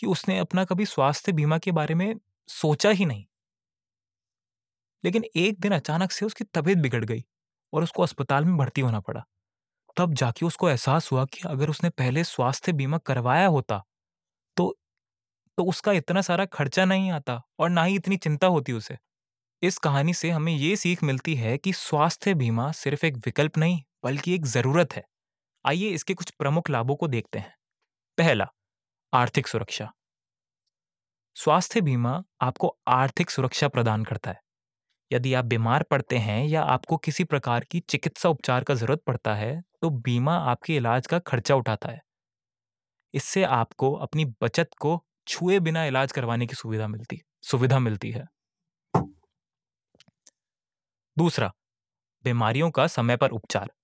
कि उसने अपना कभी स्वास्थ्य बीमा के बारे में सोचा ही नहीं। लेकिन एक दिन अचानक से उसकी तबीयत बिगड़ गई और उसको अस्पताल में भर्ती होना पड़ा। तब जाके उसको एहसास हुआ कि अगर उसने पहले स्वास्थ्य बीमा करवाया होता, तो तो उसका इतना सारा खर्चा नहीं आता और ना ही इतनी चिंता होती उसे। इस कहानी से हमें ये सीख मिलती है कि स्वास्थ्य बीमा सिर्फ एक विकल्प नहीं, बल्कि एक ज़रूरत है। आइए इसके कुछ प्रमुख लाभों को देखते हैं। पहला, आर्थिक सुरक्षा। स्वास्थ्य बीमा आपको आर्थिक सुरक्षा प्रदान करता है। यदि आप बीमार पड़ते हैं या आपको किसी प्रकार की चिकित्सा उपचार का ज़रूरत पड़ता है, तो बीमा आपके इलाज का खर्चा उठाता है। इससे आपको अपनी बचत को छुए बिना इलाज करवाने की सुविधा मिलती है। दूसरा, बीमारियों का समय पर उपचार।